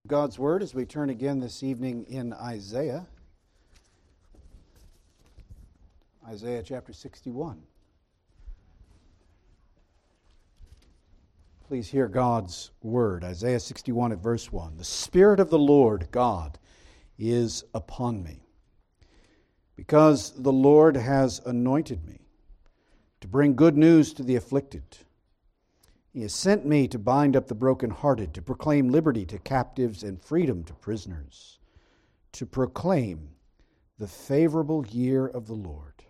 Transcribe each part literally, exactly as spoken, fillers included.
God's Word as we turn again this evening in Isaiah. Isaiah chapter sixty-one. Please hear God's Word. Isaiah sixty-one at verse one. The Spirit of the Lord God is upon me, because the Lord has anointed me to bring good news to the afflicted. He has sent me to bind up the brokenhearted, to proclaim liberty to captives and freedom to prisoners, to proclaim the favorable year of the Lord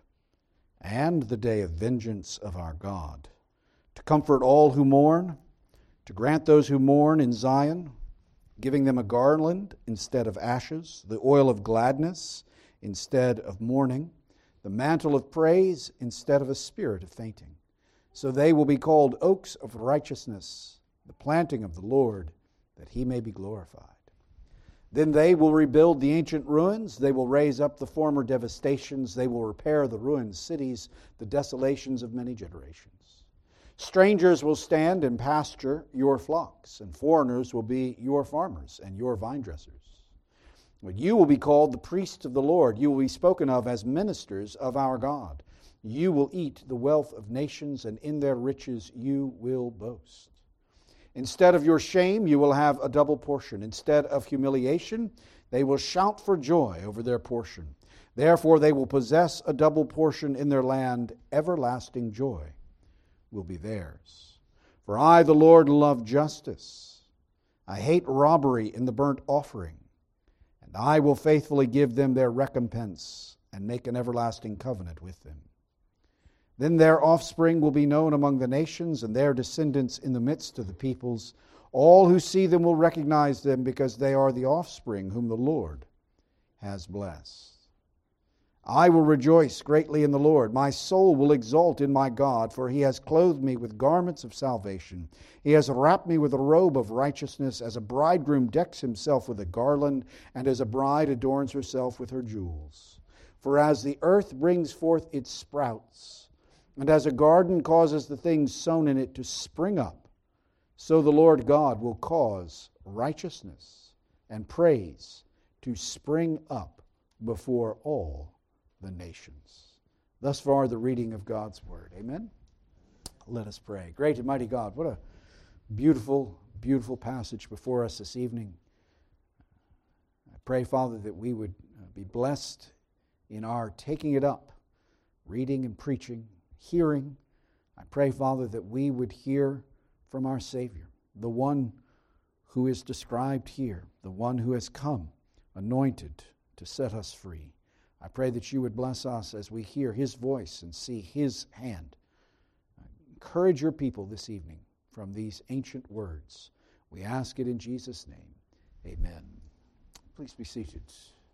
and the day of vengeance of our God, to comfort all who mourn, to grant those who mourn in Zion, giving them a garland instead of ashes, the oil of gladness instead of mourning, the mantle of praise instead of a spirit of fainting. So they will be called oaks of righteousness, the planting of the Lord, that he may be glorified. Then they will rebuild the ancient ruins. They will raise up the former devastations. They will repair the ruined cities, the desolations of many generations. Strangers will stand and pasture your flocks, and foreigners will be your farmers and your vine dressers. But you will be called the priests of the Lord. You will be spoken of as ministers of our God. You will eat the wealth of nations, and in their riches you will boast. Instead of your shame, you will have a double portion. Instead of humiliation, they will shout for joy over their portion. Therefore they will possess a double portion in their land. Everlasting joy will be theirs. For I, the Lord, love justice. I hate robbery in the burnt offering. And I will faithfully give them their recompense and make an everlasting covenant with them. Then their offspring will be known among the nations, and their descendants in the midst of the peoples. All who see them will recognize them, because they are the offspring whom the Lord has blessed. I will rejoice greatly in the Lord. My soul will exult in my God, for he has clothed me with garments of salvation. He has wrapped me with a robe of righteousness, as a bridegroom decks himself with a garland, and as a bride adorns herself with her jewels. For as the earth brings forth its sprouts, and as a garden causes the things sown in it to spring up, so the Lord God will cause righteousness and praise to spring up before all the nations. Thus far, the reading of God's Word. Amen? Let us pray. Great and mighty God, what a beautiful, beautiful passage before us this evening. I pray, Father, that we would be blessed in our taking it up, reading and preaching, hearing. I pray, Father, that we would hear from our Savior, the one who is described here, the one who has come anointed to set us free. I pray that you would bless us as we hear his voice and see his hand. Encourage your people this evening from these ancient words. We ask it in Jesus' name. Amen. Please be seated.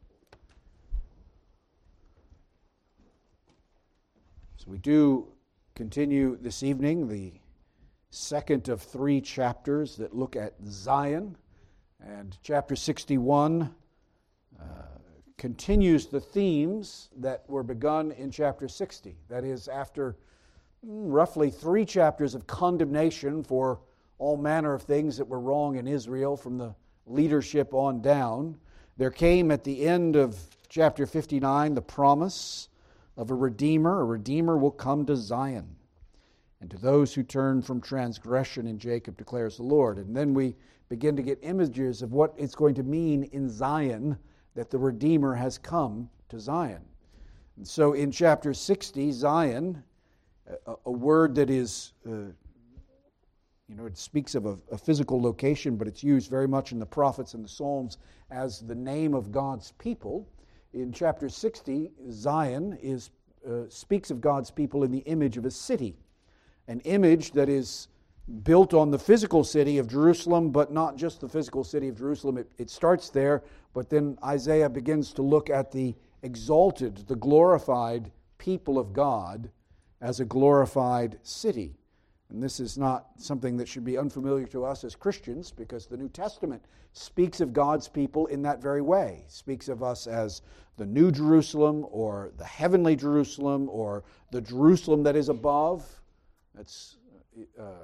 So we do continue this evening the second of three chapters that look at Zion. And chapter sixty-one uh, continues the themes that were begun in chapter sixty. That is, after roughly three chapters of condemnation for all manner of things that were wrong in Israel from the leadership on down, there came at the end of chapter fifty-nine the promise of a Redeemer. A Redeemer will come to Zion, and to those who turn from transgression in Jacob, declares the Lord. And then we begin to get images of what it's going to mean in Zion that the Redeemer has come to Zion. And so in chapter sixty, Zion, a, a word that is, uh, you know, it speaks of a, a physical location, but it's used very much in the prophets and the Psalms as the name of God's people. In chapter sixty, Zion is uh, speaks of God's people in the image of a city, an image that is built on the physical city of Jerusalem, but not just the physical city of Jerusalem. It, it starts there, but then Isaiah begins to look at the exalted, the glorified people of God as a glorified city. And this is not something that should be unfamiliar to us as Christians, because the New Testament speaks of God's people in that very way. It speaks of us as the New Jerusalem, or the heavenly Jerusalem, or the Jerusalem that is above. That's uh,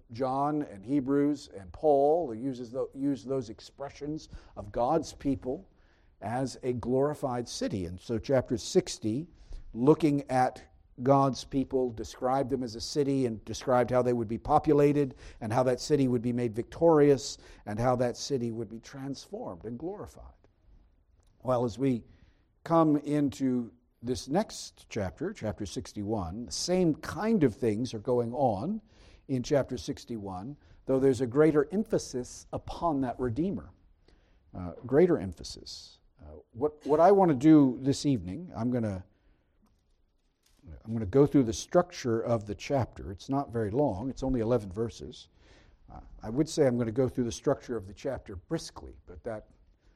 John and Hebrews and Paul uses the, use those expressions of God's people as a glorified city. And so chapter sixty, looking at God's people, described them as a city and described how they would be populated and how that city would be made victorious and how that city would be transformed and glorified. Well, as we come into this next chapter, chapter sixty-one, the same kind of things are going on in chapter sixty-one, though there's a greater emphasis upon that Redeemer. Uh, greater emphasis. Uh, what, what I want to do this evening, I'm going to I'm going to go through the structure of the chapter. It's not very long. It's only eleven verses. Uh, I would say I'm going to go through the structure of the chapter briskly, but that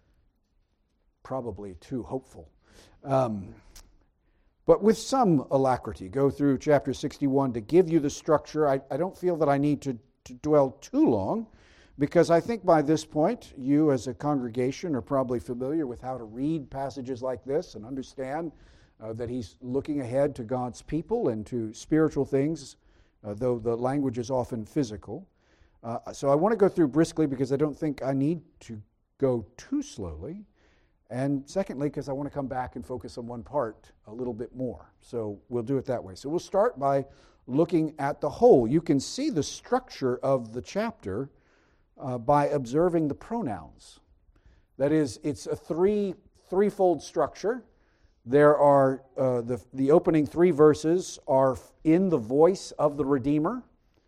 probably too hopeful. Um, but with some alacrity, go through chapter sixty-one to give you the structure. I, I don't feel that I need to, to dwell too long, because I think by this point, you as a congregation are probably familiar with how to read passages like this and understand Uh, that he's looking ahead to God's people and to spiritual things, uh, though the language is often physical. Uh, so I want to go through briskly because I don't think I need to go too slowly. And secondly, because I want to come back and focus on one part a little bit more. So we'll do it that way. So we'll start by looking at the whole. You can see the structure of the chapter uh, by observing the pronouns. That is, it's a three threefold structure. There are, uh, the, the opening three verses are in the voice of the Redeemer.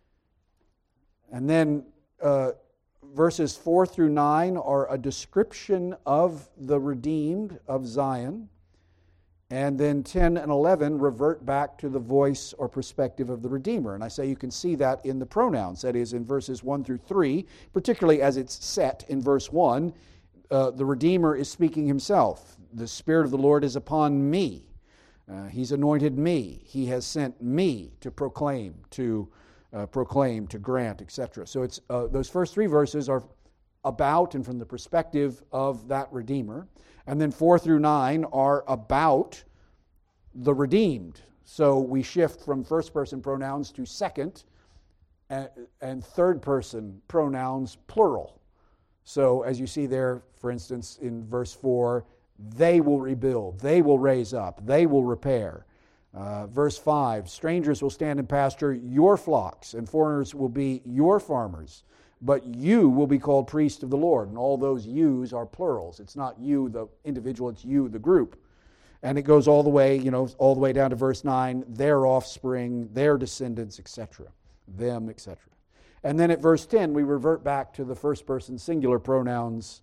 And then uh, verses four through nine are a description of the redeemed of Zion. And then ten and eleven revert back to the voice or perspective of the Redeemer. And I say you can see that in the pronouns. That is, in verses one through three, particularly as it's set in verse one, uh, the Redeemer is speaking himself. The Spirit of the Lord is upon me. Uh, he's anointed me. He has sent me to proclaim, to uh, proclaim, to grant, et cetera. So it's uh, those first three verses are about and from the perspective of that Redeemer. And then four through nine are about the redeemed. So we shift from first-person pronouns to second and, and third-person pronouns, plural. So as you see there, for instance, in verse four, they will rebuild, they will raise up, they will repair. Uh, verse five, strangers will stand and pasture your flocks, and foreigners will be your farmers. But you will be called priest of the Lord. And all those yous are plurals. It's not you, the individual, it's you, the group. And it goes all the way, you know, all the way down to verse nine, their offspring, their descendants, et cetera. Them, et cetera. And then at verse ten, we revert back to the first person singular pronouns.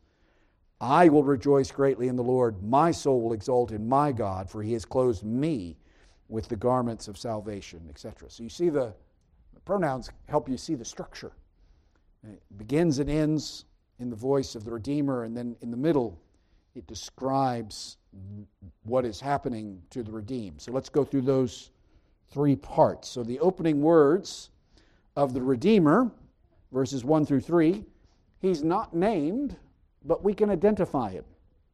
I will rejoice greatly in the Lord. My soul will exult in my God, for he has clothed me with the garments of salvation, et cetera. So you see the, the pronouns help you see the structure. It begins and ends in the voice of the Redeemer, and then in the middle it describes what is happening to the redeemed. So let's go through those three parts. So the opening words of the Redeemer, verses one through three, he's not named, but we can identify him.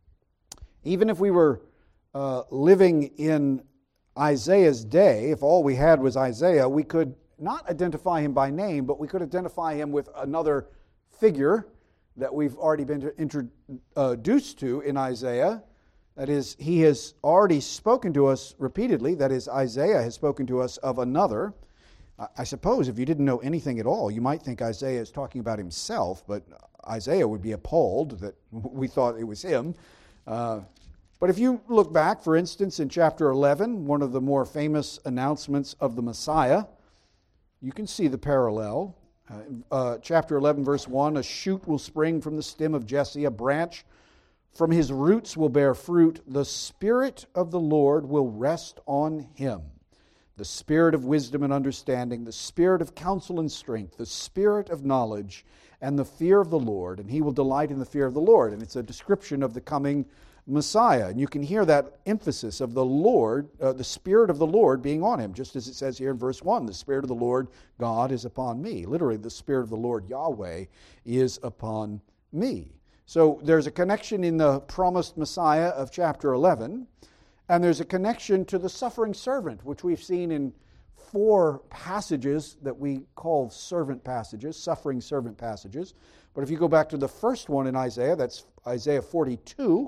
Even if we were uh, living in Isaiah's day, if all we had was Isaiah, we could not identify him by name, but we could identify him with another figure that we've already been introduced to in Isaiah. That is, he has already spoken to us repeatedly. That is, Isaiah has spoken to us of another. I suppose if you didn't know anything at all, you might think Isaiah is talking about himself, but Isaiah would be appalled that we thought it was him. Uh, but if you look back, for instance, in chapter eleven, one of the more famous announcements of the Messiah, you can see the parallel. Uh, uh, chapter eleven, verse one, a shoot will spring from the stem of Jesse, a branch from his roots will bear fruit. The Spirit of the Lord will rest on him. The Spirit of wisdom and understanding, the Spirit of counsel and strength, the Spirit of knowledge and the fear of the Lord, and he will delight in the fear of the Lord. And it's a description of the coming Messiah. And you can hear that emphasis of the Lord, uh, the Spirit of the Lord being on him, just as it says here in verse one, the Spirit of the Lord God is upon me. Literally, the Spirit of the Lord Yahweh is upon me. So there's a connection in the promised Messiah of chapter eleven, and there's a connection to the suffering servant, which we've seen in four passages that we call servant passages, suffering servant passages. But if you go back to the first one in Isaiah, that's Isaiah forty-two,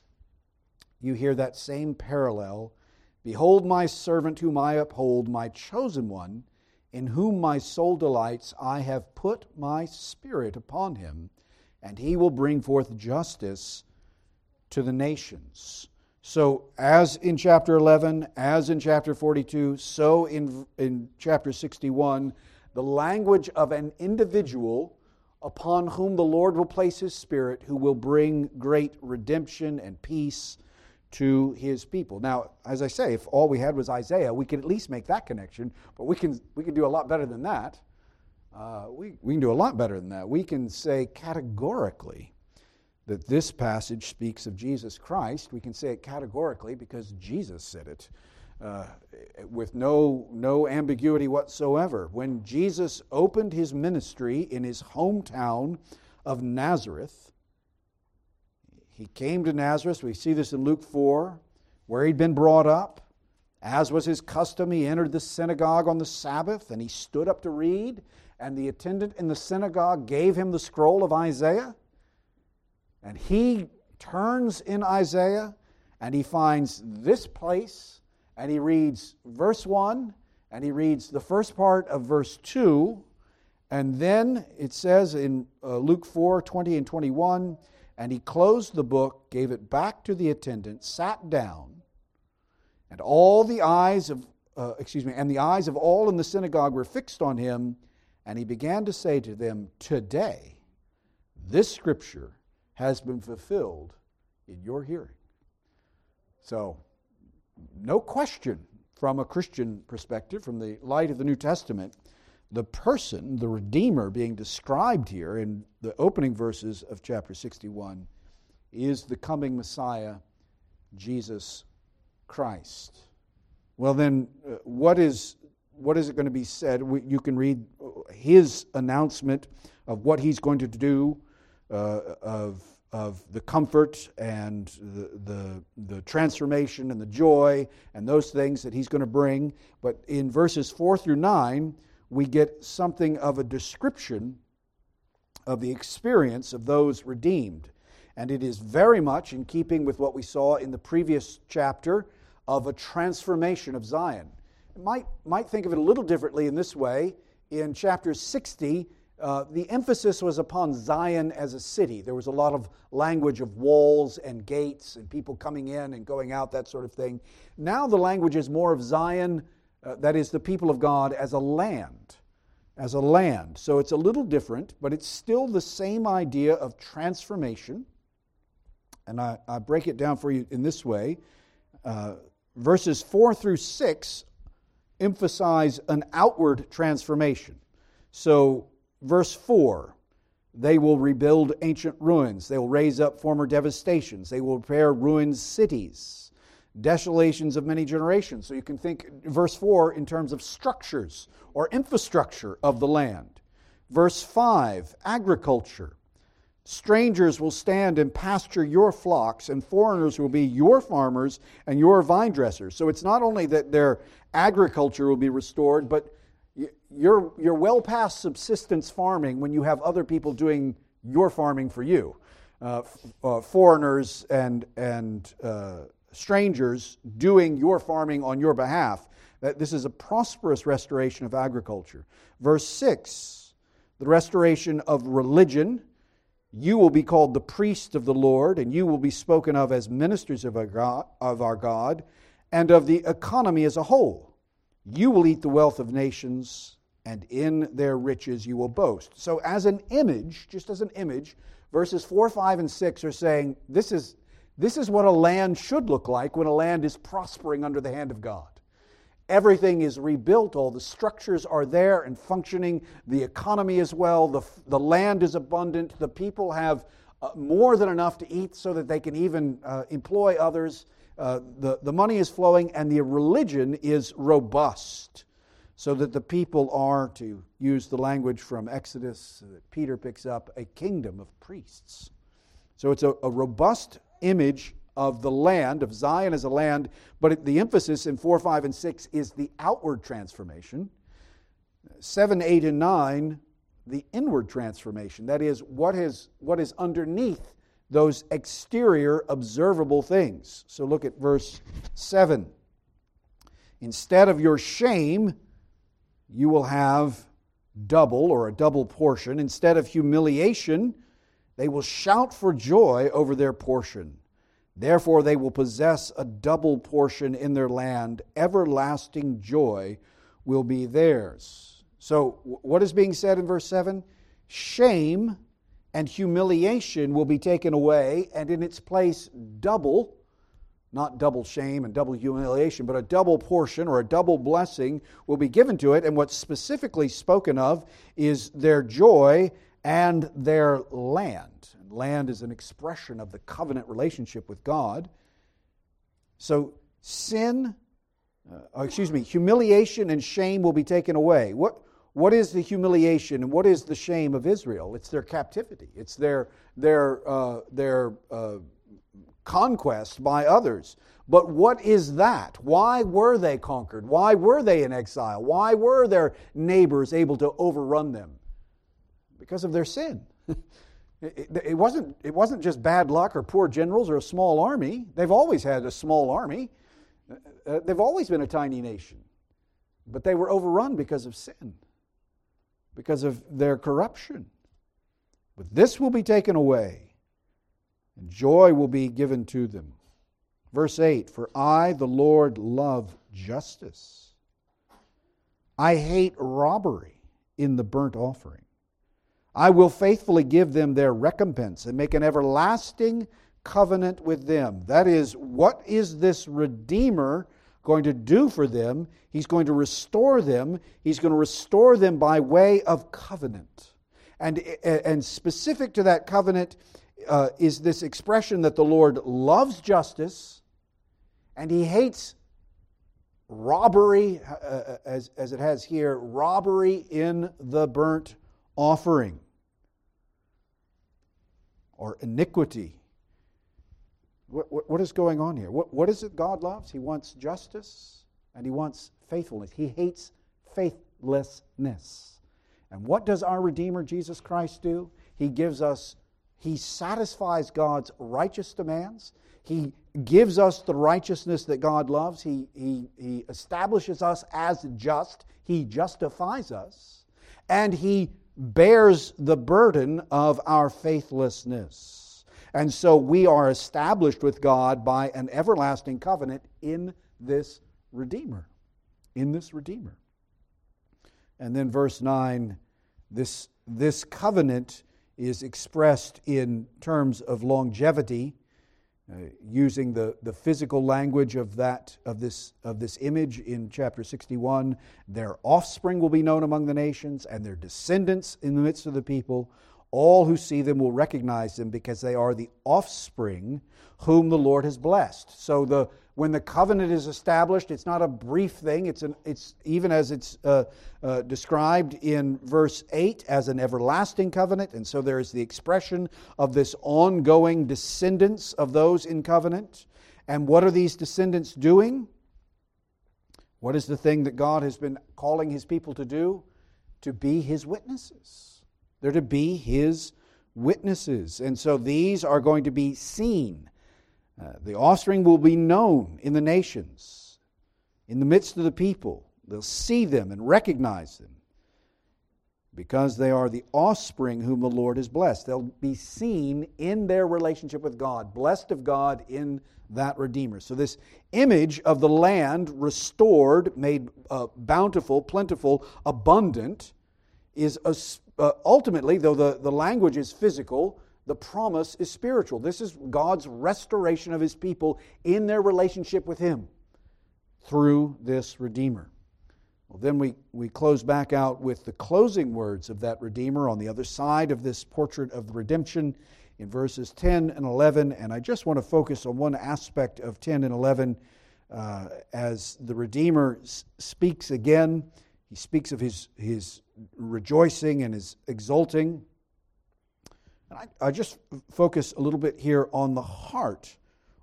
you hear that same parallel. Behold my servant whom I uphold, my chosen one, in whom my soul delights. I have put my spirit upon him, and he will bring forth justice to the nations. So as in chapter eleven, as in chapter forty-two, so in, in chapter sixty-one, the language of an individual upon whom the Lord will place His Spirit, who will bring great redemption and peace to His people. Now, as I say, if all we had was Isaiah, we could at least make that connection, but we can we can do a lot better than that. Uh, we, we can do a lot better than that. We can say categorically that this passage speaks of Jesus Christ. We can say it categorically because Jesus said it uh, with no, no ambiguity whatsoever. When Jesus opened His ministry in His hometown of Nazareth, He came to Nazareth. We see this in Luke four, where He'd been brought up. As was His custom, He entered the synagogue on the Sabbath, and He stood up to read, and the attendant in the synagogue gave Him the scroll of Isaiah. And He turns in Isaiah, and He finds this place, and He reads verse one, and He reads the first part of verse two, and then it says in uh, Luke four, twenty and twenty-one, and He closed the book, gave it back to the attendant, sat down, and all the eyes of, uh, excuse me, and the eyes of all in the synagogue were fixed on Him, and He began to say to them, today, this scripture has been fulfilled in your hearing. So, no question from a Christian perspective, from the light of the New Testament, the person, the Redeemer being described here in the opening verses of chapter sixty-one is the coming Messiah, Jesus Christ. Well then, uh, what is what is it going to be said? We, you can read His announcement of what He's going to do, uh, of of the comfort and the, the the transformation and the joy and those things that He's going to bring. But in verses four through nine, we get something of a description of the experience of those redeemed. And it is very much in keeping with what we saw in the previous chapter of a transformation of Zion. You might, might think of it a little differently in this way. In chapter sixty, uh, the emphasis was upon Zion as a city. There was a lot of language of walls and gates and people coming in and going out, that sort of thing. Now the language is more of Zion, uh, that is the people of God, as a land. As a land. So it's a little different, but it's still the same idea of transformation. And I, I break it down for you in this way. Uh, verses four through six emphasize an outward transformation. So, verse four, they will rebuild ancient ruins. They will raise up former devastations. They will repair ruined cities, desolations of many generations. So you can think verse four in terms of structures or infrastructure of the land. Verse five, agriculture. Strangers will stand and pasture your flocks, and foreigners will be your farmers and your vine dressers. So it's not only that their agriculture will be restored, but you're, you're well past subsistence farming when you have other people doing your farming for you. Uh, uh, foreigners and, and uh, strangers doing your farming on your behalf. That this is a prosperous restoration of agriculture. Verse six, the restoration of religion. You will be called the priest of the Lord, and you will be spoken of as ministers of our God, of our God, and of the economy as a whole. You will eat the wealth of nations, and in their riches you will boast. So as an image, just as an image, verses four, five, and six are saying this is, this is what a land should look like when a land is prospering under the hand of God. Everything is rebuilt, all the structures are there and functioning, the economy as well, the, the land is abundant, the people have uh, more than enough to eat so that they can even uh, employ others. Uh, the, the money is flowing and the religion is robust, so that the people are, to use the language from Exodus that Peter picks up, a kingdom of priests. So it's a, a robust image of the land, of Zion as a land, but the emphasis in four, five, and six is the outward transformation. seven, eight, and nine, the inward transformation. That is, what is, what is underneath those exterior observable things. So look at verse seven. Instead of your shame, you will have double or a double portion. Instead of humiliation, they will shout for joy over their portion. Therefore they will possess a double portion in their land. Everlasting joy will be theirs. So what is being said in verse seven? Shame and humiliation will be taken away, and in its place double, not double shame and double humiliation, but a double portion or a double blessing will be given to it. And what's specifically spoken of is their joy and their land. Land is an expression of the covenant relationship with God. So sin, uh, excuse me, humiliation and shame will be taken away. What What is the humiliation and what is the shame of Israel? It's their captivity. It's their their uh, their uh, conquest by others. But what is that? Why were they conquered? Why were they in exile? Why were their neighbors able to overrun them? Because of their sin. it, it wasn't it wasn't just bad luck or poor generals or a small army. They've always had a small army. Uh, they've always been a tiny nation. But they were overrun because of sin, because of their corruption. But this will be taken away, and joy will be given to them. Verse eight, for I, the Lord, love justice. I hate robbery in the burnt offering. I will faithfully give them their recompense and make an everlasting covenant with them. That is, what is this Redeemer going to do for them? He's going to restore them. He's going to restore them by way of covenant. And, and specific to that covenant uh, is this expression that the Lord loves justice and He hates robbery, uh, as, as it has here, robbery in the burnt offering or iniquity. What, what, what is going on here? What, what is it God loves? He wants justice and He wants faithfulness. He hates faithlessness. And what does our Redeemer Jesus Christ do? He gives us, He satisfies God's righteous demands. He gives us the righteousness that God loves. He, he, he establishes us as just. He justifies us. And He bears the burden of our faithlessness. And so we are established with God by an everlasting covenant in this Redeemer. In this Redeemer. And then verse nine, this, this covenant is expressed in terms of longevity, uh, using the, the physical language of that of this of this image in chapter sixty-one. Their offspring will be known among the nations, and their descendants in the midst of the people. All who see them will recognize them because they are the offspring whom the Lord has blessed. So the when the covenant is established, it's not a brief thing. It's an it's even as it's uh, uh, described in verse eight as an everlasting covenant. And so there is the expression of this ongoing descendants of those in covenant. And what are these descendants doing? What is the thing that God has been calling His people to do? To be His witnesses. They're to be His witnesses. And so these are going to be seen. Uh, the offspring will be known in the nations, in the midst of the people. They'll see them and recognize them because they are the offspring whom the Lord has blessed. They'll be seen in their relationship with God, blessed of God in that Redeemer. So this image of the land restored, made uh, bountiful, plentiful, abundant, is a, uh, ultimately, though the, the language is physical, the promise is spiritual. This is God's restoration of His people in their relationship with Him through this Redeemer. Well, then we, we close back out with the closing words of that Redeemer on the other side of this portrait of the redemption in verses ten and eleven. And I just want to focus on one aspect of ten and eleven uh, as the Redeemer s- speaks again. He speaks of his, his rejoicing and his exulting. And I, I just focus a little bit here on the heart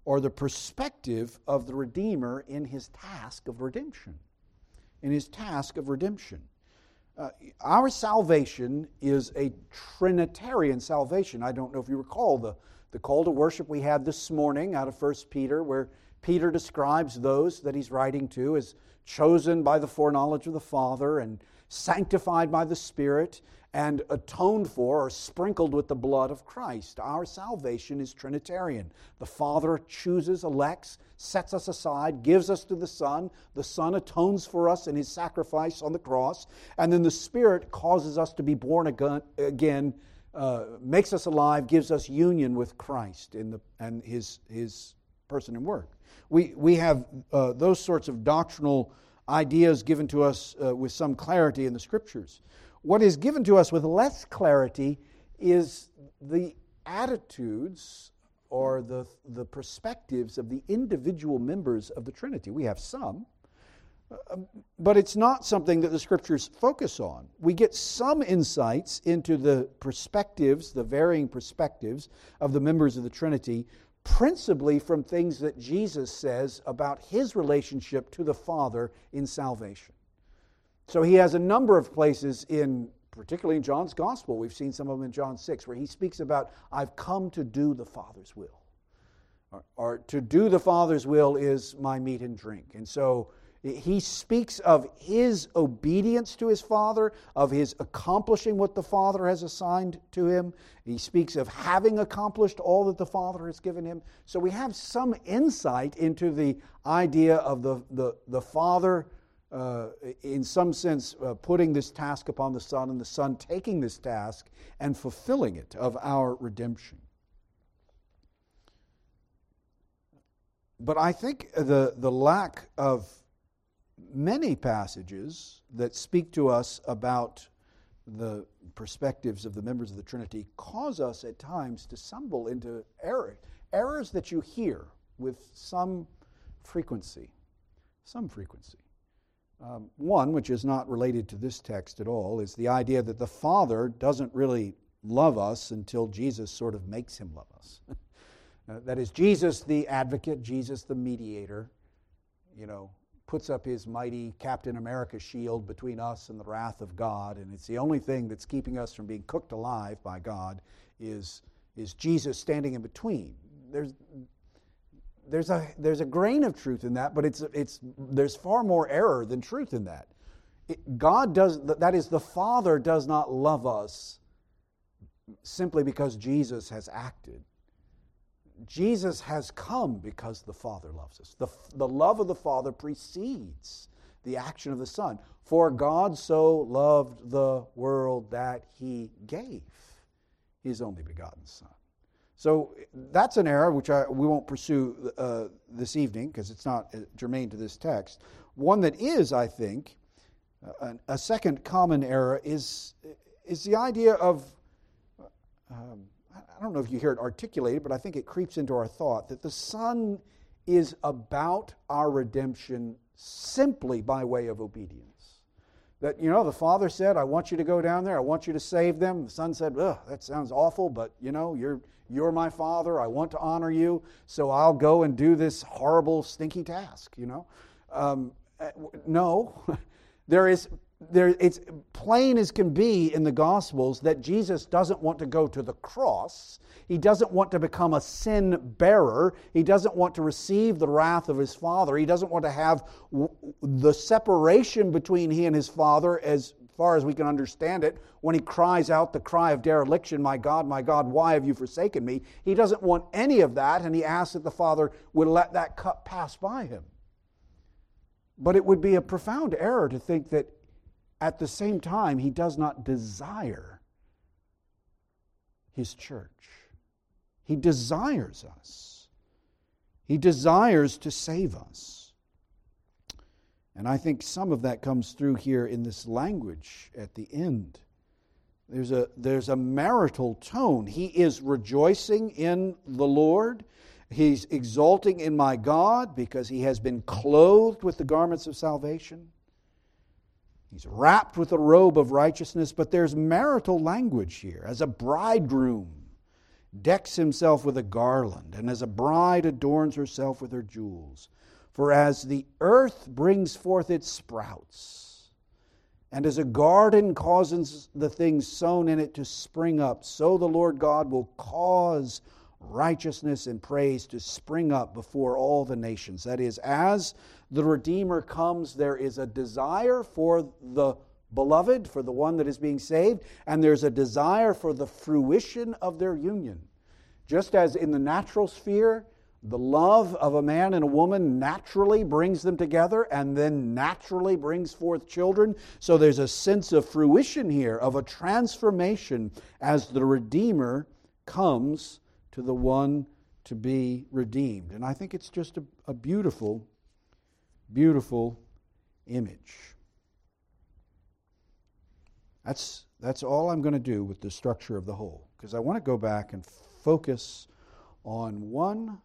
or the perspective of the Redeemer in his task of redemption. In his task of redemption. Uh, our salvation is a Trinitarian salvation. I don't know if you recall the, the call to worship we had this morning out of First Peter, where Peter describes those that he's writing to as chosen by the foreknowledge of the Father and sanctified by the Spirit and atoned for or sprinkled with the blood of Christ. Our salvation is Trinitarian. The Father chooses, elects, sets us aside, gives us to the Son. The Son atones for us in His sacrifice on the cross. And then the Spirit causes us to be born again, uh, makes us alive, gives us union with Christ in the, and His, His person and work. We, we have uh, those sorts of doctrinal ideas given to us uh, with some clarity in the Scriptures. What is given to us with less clarity is the attitudes or the, the perspectives of the individual members of the Trinity. We have some, uh, but it's not something that the Scriptures focus on. We get some insights into the perspectives, the varying perspectives of the members of the Trinity, principally from things that Jesus says about His relationship to the Father in salvation. So He has a number of places in, particularly in John's Gospel, we've seen some of them in John six, where He speaks about, I've come to do the Father's will. Or, or to do the Father's will is my meat and drink. And so He speaks of His obedience to His Father, of His accomplishing what the Father has assigned to Him. He speaks of having accomplished all that the Father has given Him. So we have some insight into the idea of the, the, the Father, uh, in some sense, uh, putting this task upon the Son, and the Son taking this task and fulfilling it of our redemption. But I think the, the lack of many passages that speak to us about the perspectives of the members of the Trinity cause us at times to stumble into error, errors that you hear with some frequency. Some frequency. Um, one, which is not related to this text at all, is the idea that the Father doesn't really love us until Jesus sort of makes Him love us. uh, that is, Jesus the advocate, Jesus the mediator, you know, puts up His mighty Captain America shield between us and the wrath of God, and it's the only thing that's keeping us from being cooked alive by God is, is Jesus standing in between. There's, there's, a, there's a grain of truth in that, but it's, it's, there's far more error than truth in that. It, God does, that is, the Father does not love us simply because Jesus has acted. Jesus has come because the Father loves us. The, the love of the Father precedes the action of the Son. For God so loved the world that He gave His only begotten Son. So that's an error which I, we won't pursue uh, this evening because it's not germane to this text. One that is, I think, uh, a second common error is, is the idea of... Um, I don't know if you hear it articulated, but I think it creeps into our thought that the Son is about our redemption simply by way of obedience. That, you know, the Father said, I want you to go down there, I want you to save them. The Son said, ugh, that sounds awful, but, you know, you're, you're my Father, I want to honor you, so I'll go and do this horrible, stinky task, you know. Um, no, there is... There, it's plain as can be in the Gospels that Jesus doesn't want to go to the cross. He doesn't want to become a sin bearer. He doesn't want to receive the wrath of His Father. He doesn't want to have w- the separation between He and His Father, as far as we can understand it, when He cries out the cry of dereliction, my God, my God, why have you forsaken me? He doesn't want any of that, and He asks that the Father would let that cup pass by Him. But it would be a profound error to think that at the same time, He does not desire His church. He desires us. He desires to save us. And I think some of that comes through here in this language at the end. There's a, there's a marital tone. He is rejoicing in the Lord. He's exulting in my God because He has been clothed with the garments of salvation. He's wrapped with a robe of righteousness, but there's marital language here. As a bridegroom decks himself with a garland, and as a bride adorns herself with her jewels. For as the earth brings forth its sprouts, and as a garden causes the things sown in it to spring up, so the Lord God will cause righteousness and praise to spring up before all the nations. That is, as the Redeemer comes, there is a desire for the beloved, for the one that is being saved, and there's a desire for the fruition of their union. Just as in the natural sphere, the love of a man and a woman naturally brings them together and then naturally brings forth children, so there's a sense of fruition here, of a transformation as the Redeemer comes to the one to be redeemed. And I think it's just a, a beautiful, beautiful image. That's, that's all I'm going to do with the structure of the whole, because I want to go back and focus on one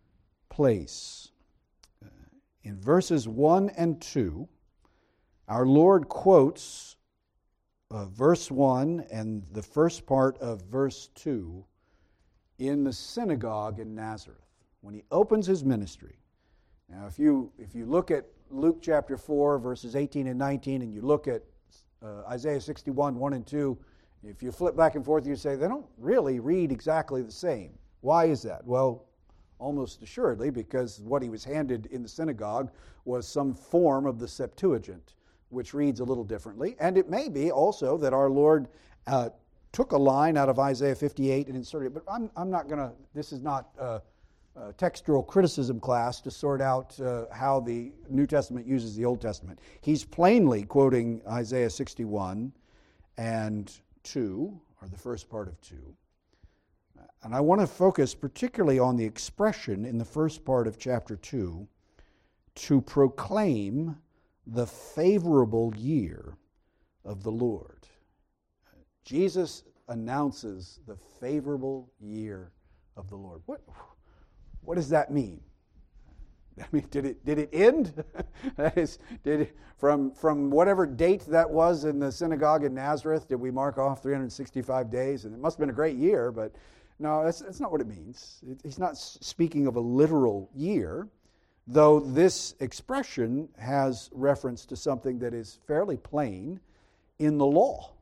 place. Uh, in verses one and two, our Lord quotes uh, verse one and the first part of verse two in the synagogue in Nazareth, when he opens his ministry. Now, if you, if you look at Luke chapter four, verses eighteen and nineteen, and you look at Uh, Isaiah sixty-one, one and two, if you flip back and forth, you say they don't really read exactly the same. Why is that? Well, almost assuredly because what he was handed in the synagogue was some form of the Septuagint, which reads a little differently. And it may be also that our Lord uh, took a line out of Isaiah fifty-eight and inserted it. But I'm, I'm not going to, this is not uh, a textual criticism class to sort out uh, how the New Testament uses the Old Testament. He's plainly quoting Isaiah sixty-one and two, or the first part of two. And I want to focus particularly on the expression in the first part of chapter two, to proclaim the favorable year of the Lord. Jesus announces the favorable year of the Lord. What, what does that mean? I mean, did it did it end? That is, did it, from from whatever date that was in the synagogue in Nazareth, did we mark off three hundred sixty-five days? And it must have been a great year, but no, that's, that's not what it means. It, he's not speaking of a literal year, though this expression has reference to something that is fairly plain in the law.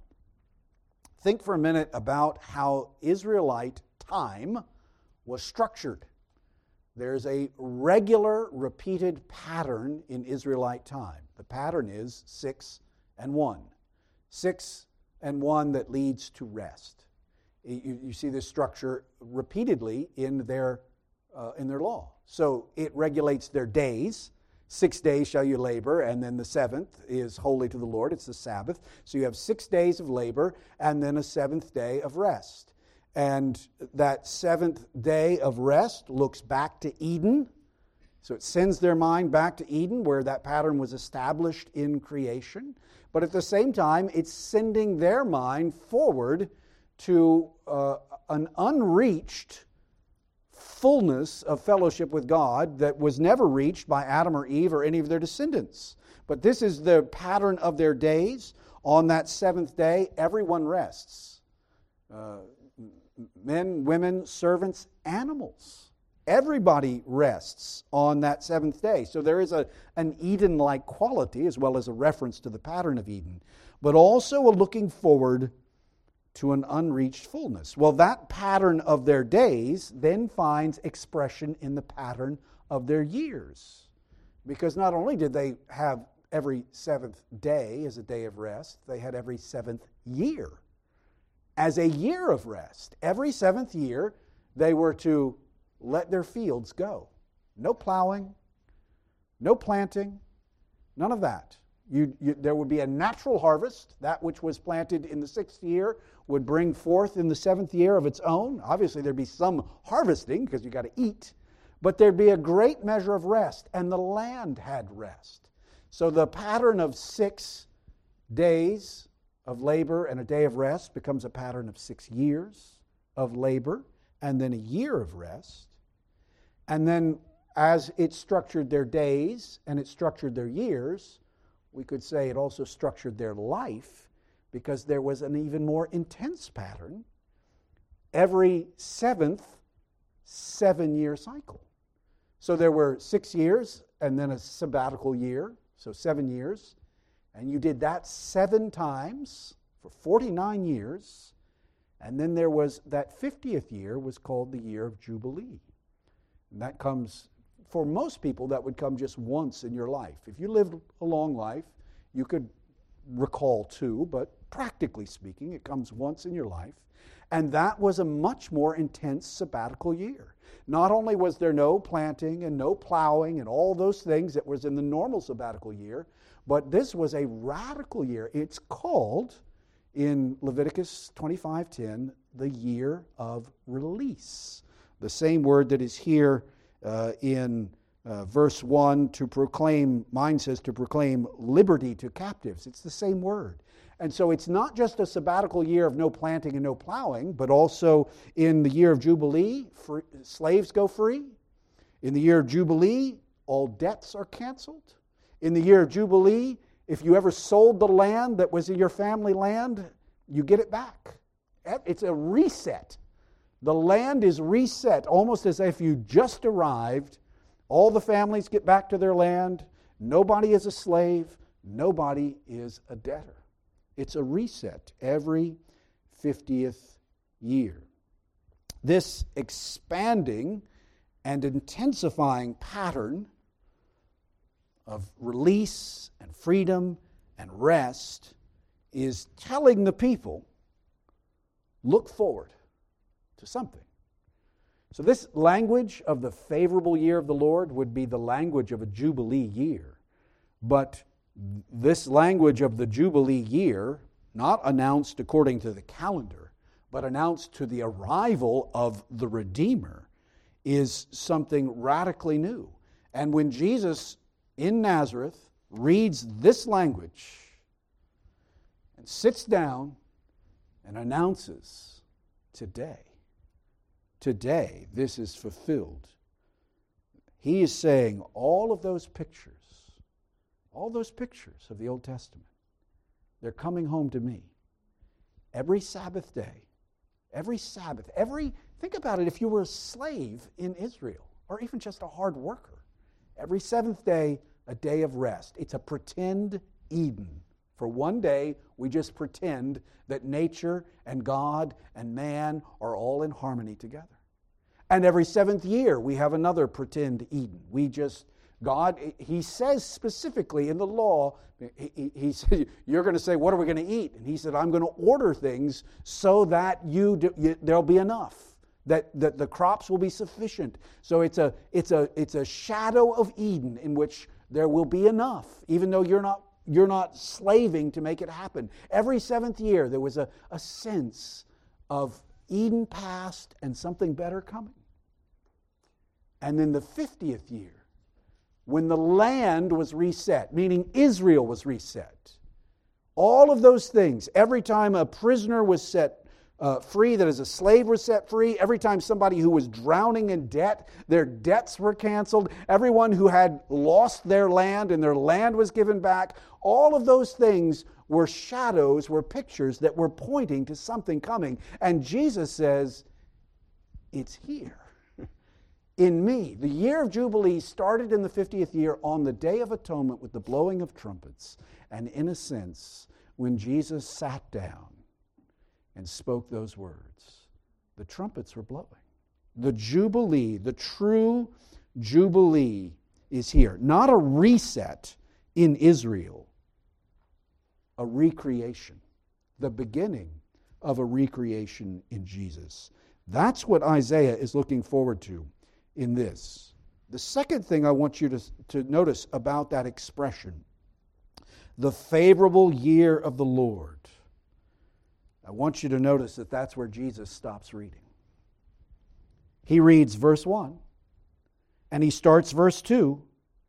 Think for a minute about how Israelite time was structured. There's a regular, repeated pattern in Israelite time. The pattern is six and one. Six and one that leads to rest. You, you see this structure repeatedly in their, uh, in their law. So it regulates their days. Six days shall you labor, and then the seventh is holy to the Lord. It's the Sabbath. So you have six days of labor, and then a seventh day of rest. And that seventh day of rest looks back to Eden. So it sends their mind back to Eden, where that pattern was established in creation. But at the same time, it's sending their mind forward to uh, an unreached fullness of fellowship with God that was never reached by Adam or Eve or any of their descendants. But this is the pattern of their days. On that seventh day, everyone rests. Uh, men, women, servants, animals. Everybody rests on that seventh day. So there is a, an Eden-like quality, as well as a reference to the pattern of Eden, but also a looking forward to an unreached fullness. Well, that pattern of their days then finds expression in the pattern of their years. Because not only did they have every seventh day as a day of rest, they had every seventh year as a year of rest. Every seventh year, they were to let their fields go. No plowing, no planting, none of that. You, you, there would be a natural harvest. That which was planted in the sixth year would bring forth in the seventh year of its own. Obviously, there'd be some harvesting because you got to eat, but there'd be a great measure of rest, and the land had rest. So the pattern of six days of labor and a day of rest becomes a pattern of six years of labor and then a year of rest. And then as it structured their days and it structured their years, we could say it also structured their life, because there was an even more intense pattern every seventh seven-year cycle. So there were six years and then a sabbatical year, so seven years. And you did that seven times for forty-nine years. And then there was that fiftieth year was called the year of Jubilee. And that comes, for most people, that would come just once in your life. If you lived a long life, you could recall two, but practically speaking, it comes once in your life. And that was a much more intense sabbatical year. Not only was there no planting and no plowing and all those things that was in the normal sabbatical year, but this was a radical year. It's called, in Leviticus twenty-five ten, the year of release. The same word that is here uh, in uh, verse one, to proclaim, mine says to proclaim liberty to captives. It's the same word. And so it's not just a sabbatical year of no planting and no plowing, but also in the year of Jubilee, free, slaves go free. In the year of Jubilee, all debts are canceled. In the year of Jubilee, if you ever sold the land that was your family land, you get it back. It's a reset. The land is reset, almost as if you just arrived. All the families get back to their land. Nobody is a slave. Nobody is a debtor. It's a reset every fiftieth year. This expanding and intensifying pattern of release and freedom and rest is telling the people, look forward to something. So this language of the favorable year of the Lord would be the language of a Jubilee year. But this language of the Jubilee year, not announced according to the calendar, but announced to the arrival of the Redeemer, is something radically new. And when Jesus in Nazareth reads this language and sits down and announces, today, today this is fulfilled, he is saying all of those pictures, all those pictures of the Old Testament, they're coming home to me. Every Sabbath day, every Sabbath, every, think about it, if you were a slave in Israel, or even just a hard worker, every seventh day, a day of rest. It's a pretend Eden. For one day, we just pretend that nature and God and man are all in harmony together. And every seventh year, we have another pretend Eden. We just, God, he says specifically in the law, he, he, he said, you're going to say, what are we going to eat? And he said, I'm going to order things so that you, do, you there'll be enough. That, that the crops will be sufficient. So it's a, it's a, it's a shadow of Eden in which there will be enough, even though you're not, you're not slaving to make it happen. Every seventh year, there was a, a sense of Eden past and something better coming. And then the fiftieth year, when the land was reset, meaning Israel was reset, all of those things, every time a prisoner was set Uh, free, that as a slave was set free. Every time somebody who was drowning in debt, their debts were canceled. Everyone who had lost their land and their land was given back. All of those things were shadows, were pictures that were pointing to something coming. And Jesus says, it's here. In me. The year of Jubilee started in the fiftieth year on the Day of Atonement with the blowing of trumpets. And in a sense, when Jesus sat down and spoke those words, the trumpets were blowing. The Jubilee, the true Jubilee is here. Not a reset in Israel, a recreation. The beginning of a recreation in Jesus. That's what Isaiah is looking forward to in this. The second thing I want you to, to notice about that expression, the favorable year of the Lord. I want you to notice that that's where Jesus stops reading. He reads verse one, and he starts verse two.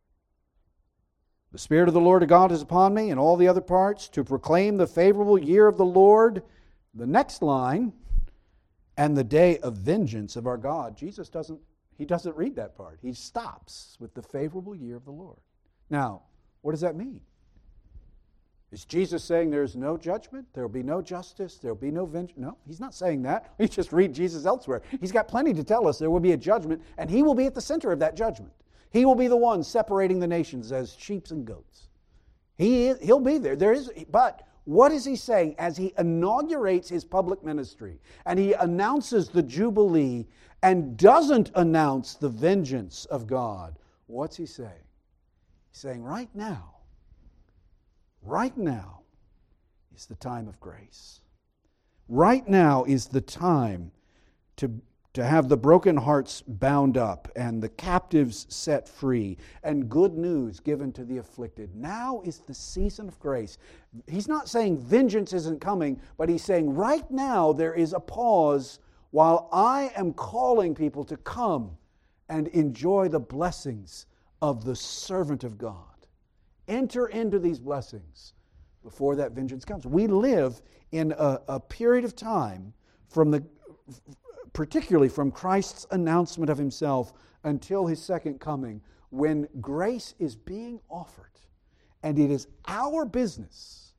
The Spirit of the Lord God is upon me, and all the other parts, to proclaim the favorable year of the Lord. The next line, and the day of vengeance of our God. Jesus doesn't, he doesn't read that part. He stops with the favorable year of the Lord. Now, what does that mean? Is Jesus saying there's no judgment? There will be no justice? There will be no vengeance? No, he's not saying that. You just read Jesus elsewhere. He's got plenty to tell us. There will be a judgment, and he will be at the center of that judgment. He will be the one separating the nations as sheep and goats. He is, he'll be there. There is, but what is he saying as he inaugurates his public ministry and he announces the Jubilee and doesn't announce the vengeance of God? What's he saying? He's saying right now, right now is the time of grace. Right now is the time to to have the broken hearts bound up and the captives set free and good news given to the afflicted. Now is the season of grace. He's not saying vengeance isn't coming, but he's saying right now there is a pause while I am calling people to come and enjoy the blessings of the servant of God. Enter into these blessings before that vengeance comes. We live in a, a period of time from the particularly from Christ's announcement of himself until his second coming, when grace is being offered. And it is our business,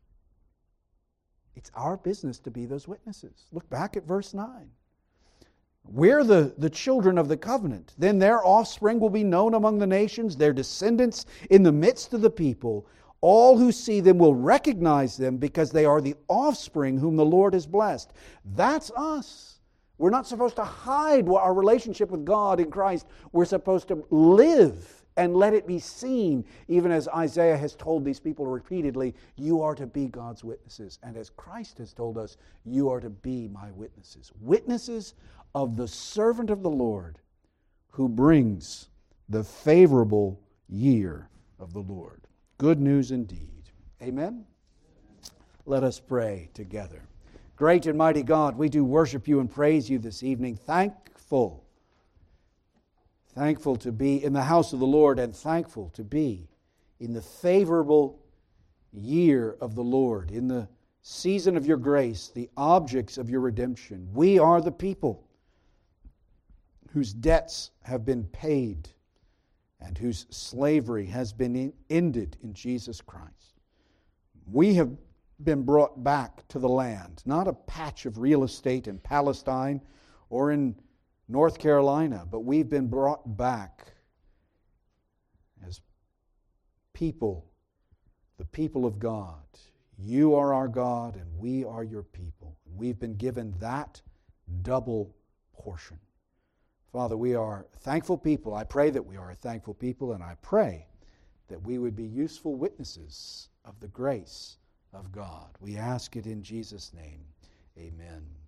it's our business to be those witnesses. Look back at verse nine. We're the, the children of the covenant. Then their offspring will be known among the nations, their descendants in the midst of the people. All who see them will recognize them because they are the offspring whom the Lord has blessed. That's us. We're not supposed to hide our relationship with God in Christ. We're supposed to live and let it be seen, even as Isaiah has told these people repeatedly, you are to be God's witnesses. And as Christ has told us, you are to be my witnesses. Witnesses of the servant of the Lord who brings the favorable year of the Lord. Good news indeed. Amen? Let us pray together. Great and mighty God, we do worship you and praise you this evening. Thankful. Thankful to be in the house of the Lord and thankful to be in the favorable year of the Lord, in the season of your grace, the objects of your redemption. We are the people whose debts have been paid and whose slavery has been ended in Jesus Christ. We have been brought back to the land, not a patch of real estate in Palestine or in North Carolina, but we've been brought back as people, the people of God. You are our God and we are your people. We've been given that double portion. Father, we are thankful people. I pray that we are a thankful people, and I pray that we would be useful witnesses of the grace of God. We ask it in Jesus' name. Amen.